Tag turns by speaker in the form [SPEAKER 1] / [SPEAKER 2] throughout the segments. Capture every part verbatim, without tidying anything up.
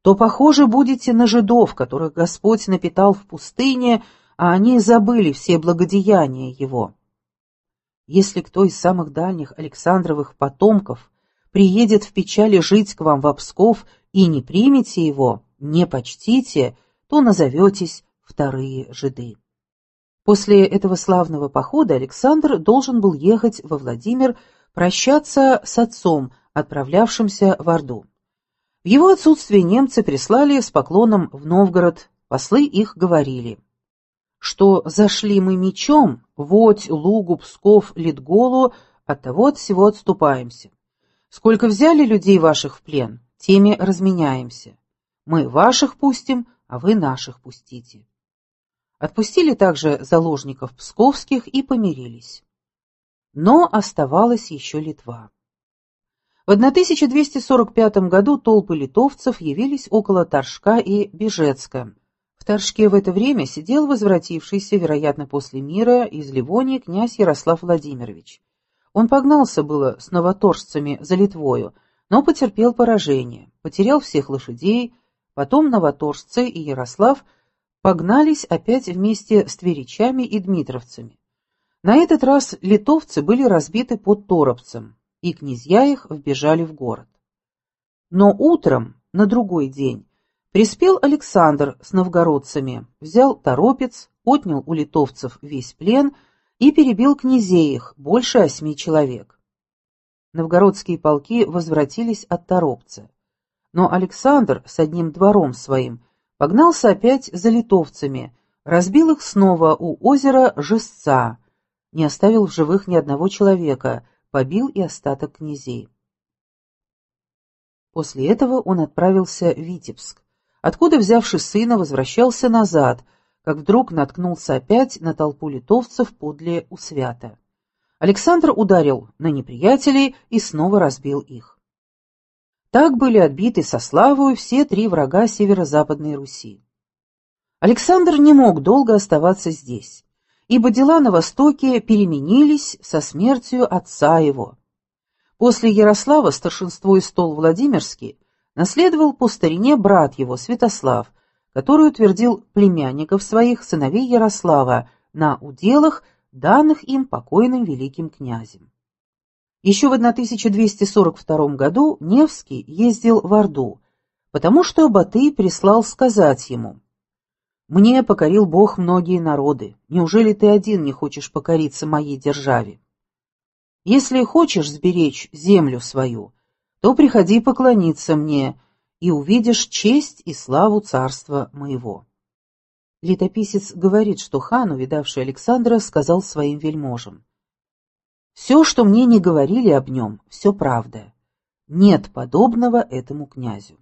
[SPEAKER 1] то похожи будете на жидов, которых Господь напитал в пустыне, а они забыли все благодеяния Его. Если кто из самых дальних Александровых потомков приедет в печали жить к вам в Псков и не примете его, не почтите, то назоветесь вторые жиды». После этого славного похода Александр должен был ехать во Владимир прощаться с отцом, отправлявшимся в Орду. В его отсутствие немцы прислали с поклоном в Новгород, послы их говорили, что зашли мы мечом, Водь, Лугу, Псков, Литголу, оттого от всего отступаемся. Сколько взяли людей ваших в плен, теми разменяемся. Мы ваших пустим, а вы наших пустите. Отпустили также заложников псковских и помирились. Но оставалась еще Литва. В тысяча двести сорок пятом году толпы литовцев явились около Торжка и Бежецка. В Торжке в это время сидел возвратившийся, вероятно, после мира, из Ливонии князь Ярослав Владимирович. Он погнался было с новоторжцами за Литвою, но потерпел поражение, потерял всех лошадей, потом новоторжцы и Ярослав погнались опять вместе с тверичами и дмитровцами. На этот раз литовцы были разбиты под Торопцем, и князья их вбежали в город. Но утром, на другой день, приспел Александр с новгородцами, взял Торопец, отнял у литовцев весь плен и перебил князей их, больше осьми человек. Новгородские полки возвратились от Торопца, но Александр с одним двором своим погнался опять за литовцами, разбил их снова у озера Жестца, не оставил в живых ни одного человека, побил и остаток князей. После этого он отправился в Витебск, откуда, взявши сына, возвращался назад, как вдруг наткнулся опять на толпу литовцев подле Усвята. Александр ударил на неприятелей и снова разбил их. Так были отбиты со славою все три врага северо-западной Руси. Александр не мог долго оставаться здесь, ибо дела на Востоке переменились со смертью отца его. После Ярослава старшинство и стол Владимирский наследовал по старине брат его, Святослав, который утвердил племянников своих, сыновей Ярослава, на уделах, данных им покойным великим князем. Еще в тысяча двести сорок втором году Невский ездил в Орду, потому что Батый прислал сказать ему: «Мне покорил Бог многие народы, неужели ты один не хочешь покориться моей державе? Если хочешь сберечь землю свою, то приходи поклониться мне, и увидишь честь и славу царства моего». Летописец говорит, что хан, увидавший Александра, сказал своим вельможам: «Все, что мне не говорили об нем, все правда. Нет подобного этому князю».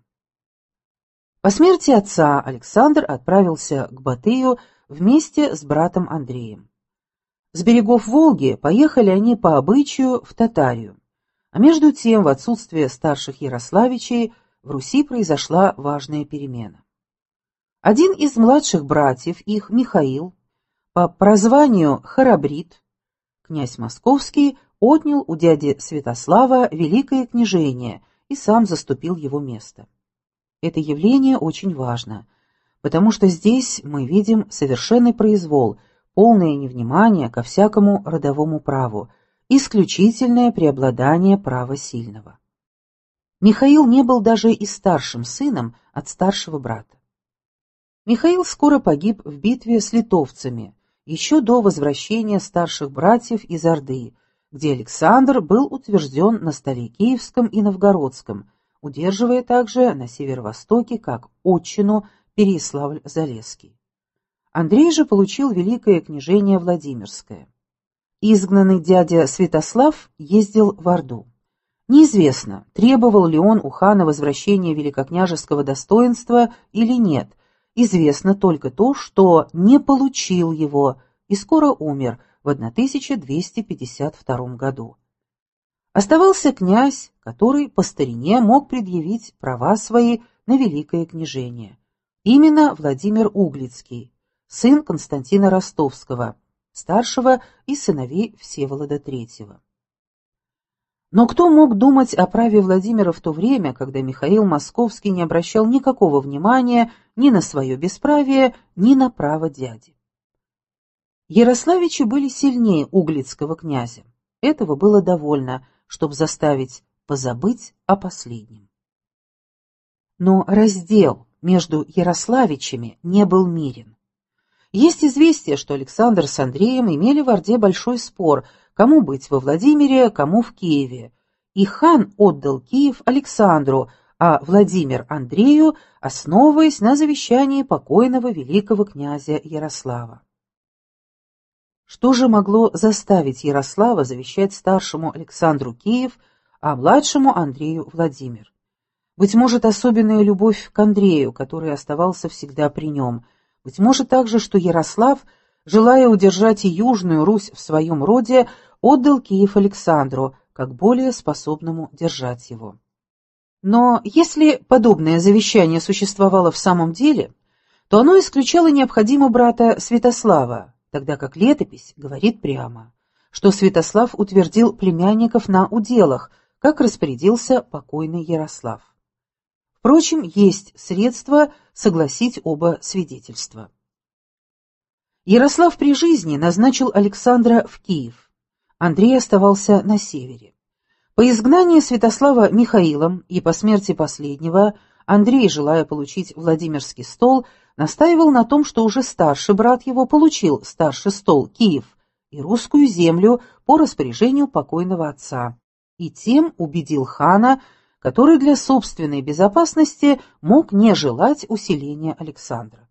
[SPEAKER 1] По смерти отца Александр отправился к Батыю вместе с братом Андреем. С берегов Волги поехали они по обычаю в Татарию, а между тем в отсутствие старших ярославичей в Руси произошла важная перемена. Один из младших братьев их, Михаил, по прозванию Харабрид, князь Московский, отнял у дяди Святослава великое княжение и сам заступил его место. Это явление очень важно, потому что здесь мы видим совершенный произвол, полное невнимание ко всякому родовому праву, исключительное преобладание права сильного. Михаил не был даже и старшим сыном от старшего брата. Михаил скоро погиб в битве с литовцами, еще до возвращения старших братьев из Орды, где Александр был утвержден на столе Киевском и Новгородском, удерживая также на северо-востоке как отчину Переяславль-Залесский. Андрей же получил великое княжение Владимирское. Изгнанный дядя Святослав ездил в Орду. Неизвестно, требовал ли он у хана возвращения великокняжеского достоинства или нет. Известно только то, что не получил его и скоро умер в тысяча двести пятьдесят втором году. Оставался князь, который по старине мог предъявить права свои на великое княжение. Именно Владимир Углицкий, сын Константина Ростовского, старшего из сыновей Всеволода третьего. Но кто мог думать о праве Владимира в то время, когда Михаил Московский не обращал никакого внимания ни на свое бесправие, ни на право дяди? Ярославичи были сильнее углицкого князя. Этого было довольно, чтобы заставить позабыть о последнем. Но раздел между Ярославичами не был мирен. Есть известие, что Александр с Андреем имели в Орде большой спор, кому быть во Владимире, кому в Киеве, и хан отдал Киев Александру, а Владимир Андрею, основываясь на завещании покойного великого князя Ярослава. Что же могло заставить Ярослава завещать старшему Александру Киев, а младшему Андрею Владимир? Быть может, особенная любовь к Андрею, который оставался всегда при нем. Быть может также, что Ярослав, желая удержать и Южную Русь в своем роде, отдал Киев Александру, как более способному держать его. Но если подобное завещание существовало в самом деле, то оно исключало необходимо брата Святослава, тогда как летопись говорит прямо, что Святослав утвердил племянников на уделах, как распорядился покойный Ярослав. Впрочем, есть средства согласить оба свидетельства. Ярослав при жизни назначил Александра в Киев. Андрей оставался на севере. По изгнании Святослава Михаилом и по смерти последнего Андрей, желая получить Владимирский стол, настаивал на том, что уже старший брат его получил старший стол Киев и русскую землю по распоряжению покойного отца, и тем убедил хана, который для собственной безопасности мог не желать усиления Александра.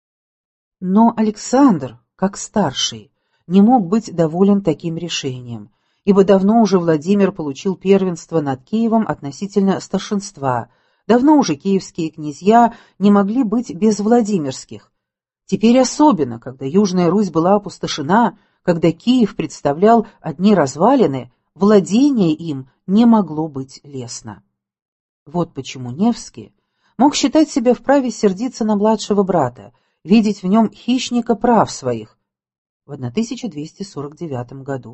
[SPEAKER 1] Но Александр, как старший, не мог быть доволен таким решением, ибо давно уже Владимир получил первенство над Киевом относительно старшинства, давно уже киевские князья не могли быть без владимирских. Теперь особенно, когда Южная Русь была опустошена, когда Киев представлял одни развалины, владение им не могло быть лестно. Вот почему Невский мог считать себя вправе сердиться на младшего брата, видеть в нем хищника прав своих в тысяча двести сорок девятом году.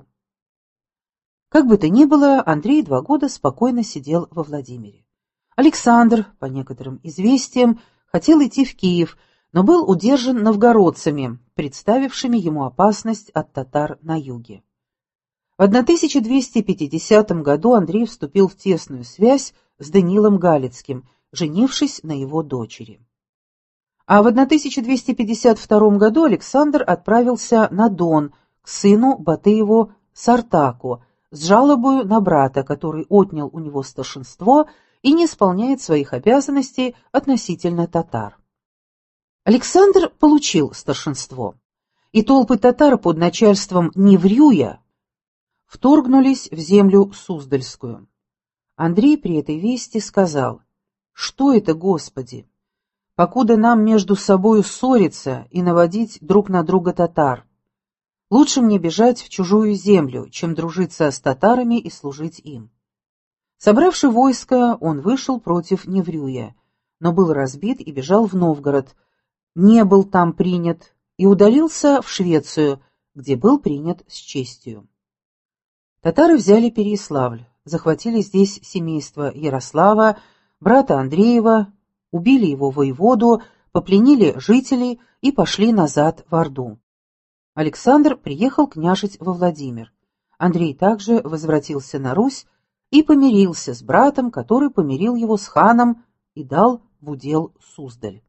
[SPEAKER 1] Как бы то ни было, Андрей два года спокойно сидел во Владимире. Александр, по некоторым известиям, хотел идти в Киев, но был удержан новгородцами, представившими ему опасность от татар на юге. В тысяча двести пятидесятом году Андрей вступил в тесную связь с Даниилом Галицким, женившись на его дочери. А в тысяча двести пятьдесят втором году Александр отправился на Дон к сыну Батыеву Сартаку с жалобою на брата, который отнял у него старшинство и не исполняет своих обязанностей относительно татар. Александр получил старшинство, и толпы татар под начальством Неврюя вторгнулись в землю Суздальскую. Андрей при этой вести сказал: «Что это, Господи? Покуда нам между собою ссориться и наводить друг на друга татар. Лучше мне бежать в чужую землю, чем дружиться с татарами и служить им». Собравши войско, он вышел против Неврюя, но был разбит и бежал в Новгород, не был там принят и удалился в Швецию, где был принят с честью. Татары взяли Переяславль, захватили здесь семейство Ярослава, брата Андреева, убили его воеводу, попленили жителей и пошли назад в Орду. Александр приехал княжить во Владимир. Андрей также возвратился на Русь и помирился с братом, который помирил его с ханом и дал в удел Суздаль.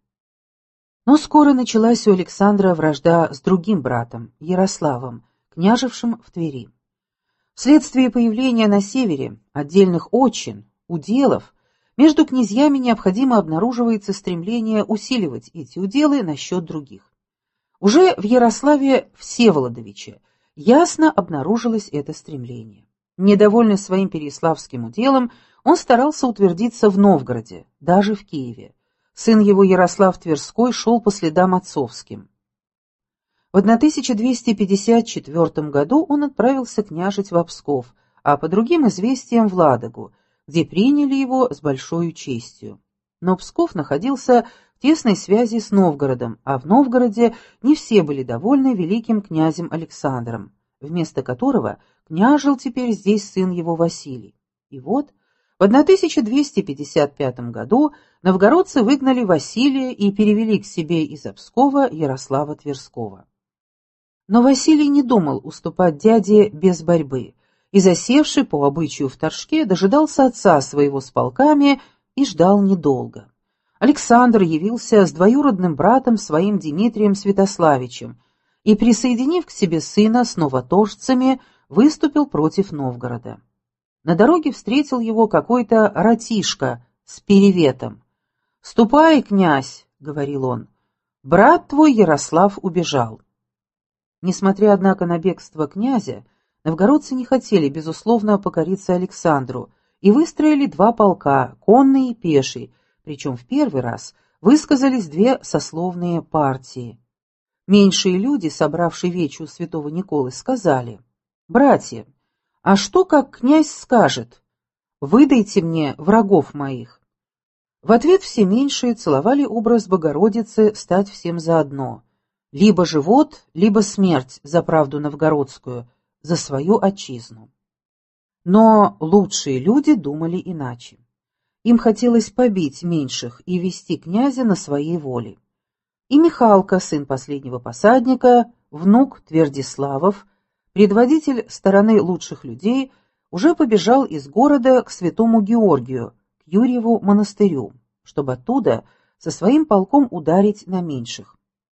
[SPEAKER 1] Но скоро началась у Александра вражда с другим братом, Ярославом, княжившим в Твери. Вследствие появления на севере отдельных отчин, уделов, между князьями необходимо обнаруживается стремление усиливать эти уделы на счет других. Уже в Ярославе Всеволодовиче ясно обнаружилось это стремление. Недовольный своим переяславским уделом, он старался утвердиться в Новгороде, даже в Киеве. Сын его Ярослав Тверской шел по следам отцовским. В тысяча двести пятьдесят четвёртом году он отправился княжить в Псков, а по другим известиям в Ладогу, где приняли его с большой честью. Но Псков находился в тесной связи с Новгородом, а в Новгороде не все были довольны великим князем Александром, вместо которого княжил теперь здесь сын его Василий. И вот в тысяча двести пятьдесят пятом году новгородцы выгнали Василия и перевели к себе из Обскова Ярослава Тверского. Но Василий не думал уступать дяде без борьбы, и, засевший по обычаю в Торжке, дожидался отца своего с полками и ждал недолго. Александр явился с двоюродным братом своим Дмитрием Святославичем и, присоединив к себе сына с новоторжцами, выступил против Новгорода. На дороге встретил его какой-то ратишка с переветом. «Ступай, князь», — говорил он, — «брат твой Ярослав убежал». Несмотря, однако, на бегство князя, новгородцы не хотели, безусловно, покориться Александру и выстроили два полка, конный и пеший, причем в первый раз высказались две сословные партии. Меньшие люди, собравшие вече у святого Николы, сказали: «Братья, а что, как князь скажет? Выдайте мне врагов моих». В ответ все меньшие целовали образ Богородицы стать всем заодно. Либо живот, либо смерть за правду новгородскую, за свою отчизну. Но лучшие люди думали иначе. Им хотелось побить меньших и вести князя на своей воле. И Михалка, сын последнего посадника, внук Твердиславов, предводитель стороны лучших людей, уже побежал из города к святому Георгию, к Юрьеву монастырю, чтобы оттуда со своим полком ударить на меньших.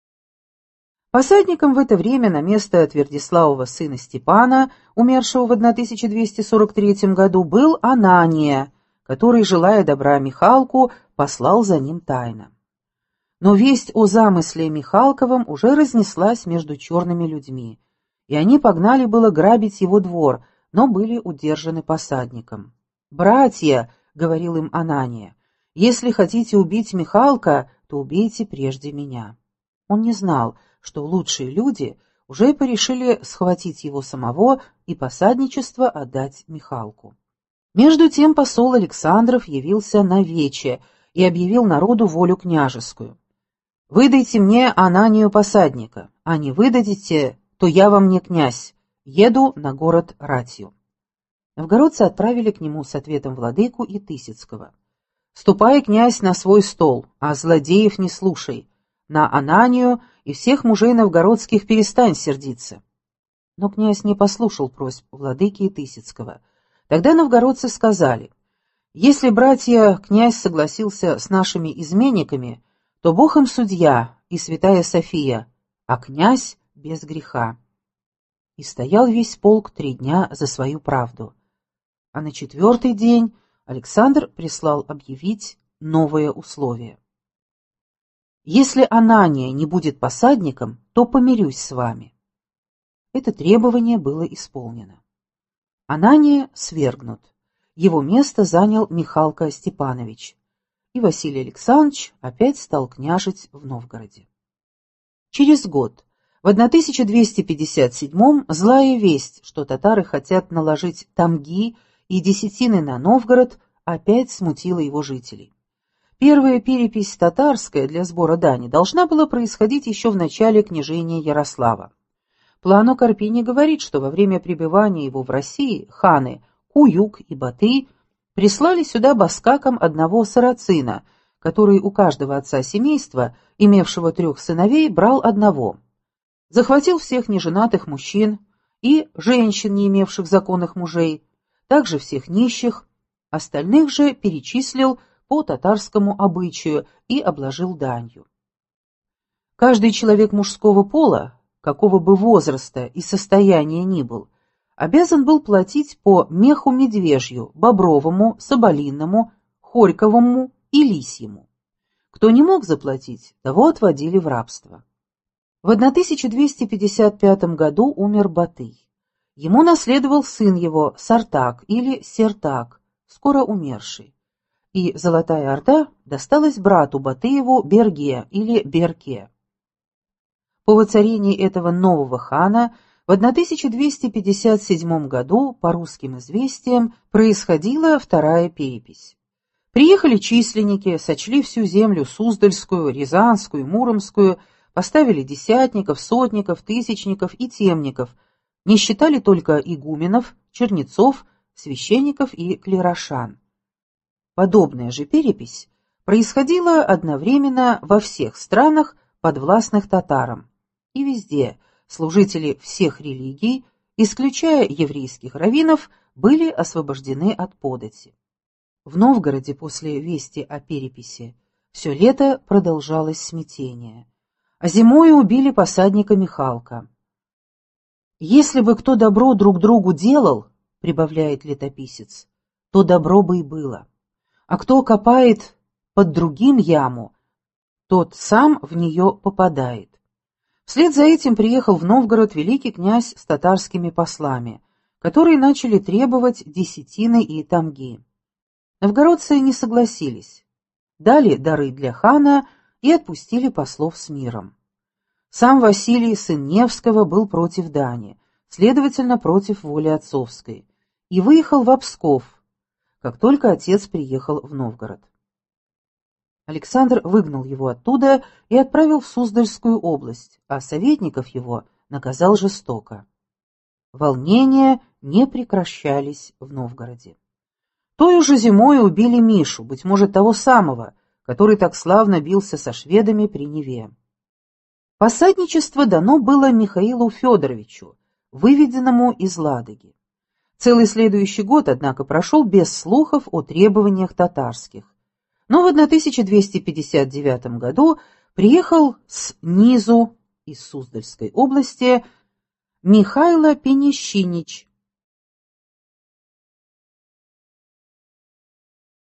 [SPEAKER 1] Посадником в это время на место Твердиславова сына Степана, умершего в тысяча двести сорок третьем году, был Анания, который, желая добра Михалку, послал за ним тайно. Но весть о замысле Михалковом уже разнеслась между черными людьми, и они погнали было грабить его двор, но были удержаны посадником. «Братья», — говорил им Анания, — «если хотите убить Михалка, то убейте прежде меня». Он не знал, что лучшие люди уже порешили схватить его самого и посадничество отдать Михалку. Между тем посол Александров явился на вече и объявил народу волю княжескую. «Выдайте мне Ананию посадника, а не выдадите, то я вам не князь, еду на город ратью». Новгородцы отправили к нему с ответом владыку и Тысяцкого. «Ступай, князь, на свой стол, а злодеев не слушай. На Ананию и всех мужей новгородских перестань сердиться». Но князь не послушал просьб владыки и Тысяцкого. Тогда новгородцы сказали: «Если, братья, князь согласился с нашими изменниками, то Бог им судья и святая София, а князь без греха». И стоял весь полк три дня за свою правду. А на четвертый день Александр прислал объявить новое условие. «Если Анания не будет посадником, то помирюсь с вами». Это требование было исполнено. Анания свергнут. Его место занял Михалка Степанович, и Василий Александрович опять стал княжить в Новгороде. Через год, в тысяча двести пятьдесят седьмом, злая весть, что татары хотят наложить тамги и десятины на Новгород, опять смутила его жителей. Первая перепись татарская для сбора дани должна была происходить еще в начале княжения Ярослава. Плано Карпини говорит, что во время пребывания его в России ханы Куюк и Батый прислали сюда баскакам одного сарацина, который у каждого отца семейства, имевшего трех сыновей, брал одного. Захватил всех неженатых мужчин и женщин, не имевших законных мужей, также всех нищих, остальных же перечислил по татарскому обычаю и обложил данью. Каждый человек мужского пола, какого бы возраста и состояния ни был, обязан был платить по меху медвежью, бобровому, соболиному, хорьковому и лисьему. Кто не мог заплатить, того отводили в рабство. В тысяча двести пятьдесят пятом году умер Батый. Ему наследовал сын его, Сартак или Сертак, скоро умерший. И Золотая Орда досталась брату Батыеву Берге или Берке. По воцарении этого нового хана в тысяча двести пятьдесят седьмом году, по русским известиям, происходила вторая перепись. Приехали численники, сочли всю землю Суздальскую, Рязанскую, Муромскую, поставили десятников, сотников, тысячников и темников, не считали только игуменов, чернецов, священников и клерошан. Подобная же перепись происходила одновременно во всех странах, подвластных татарам, и везде служители всех религий, исключая еврейских раввинов, были освобождены от подати. В Новгороде после вести о переписи все лето продолжалось смятение, а зимою убили посадника Михалка. «Если бы кто добро друг другу делал, — прибавляет летописец, — то добро бы и было, а кто копает под другим яму, тот сам в нее попадает». Вслед за этим приехал в Новгород великий князь с татарскими послами, которые начали требовать десятины и тамги. Новгородцы не согласились, дали дары для хана и отпустили послов с миром. Сам Василий, сын Невского, был против дани, следовательно, против воли отцовской, и выехал в Псков, как только отец приехал в Новгород. Александр выгнал его оттуда и отправил в Суздальскую область, а советников его наказал жестоко. Волнения не прекращались в Новгороде. Той же зимой убили Мишу, быть может, того самого, который так славно бился со шведами при Неве. Посадничество дано было Михаилу Федоровичу, выведенному из Ладоги. Целый следующий год, однако, прошел без слухов о требованиях татарских. Но в тысяча двести пятьдесят девятом году приехал с низу из Суздальской области Михайло Пенещинич,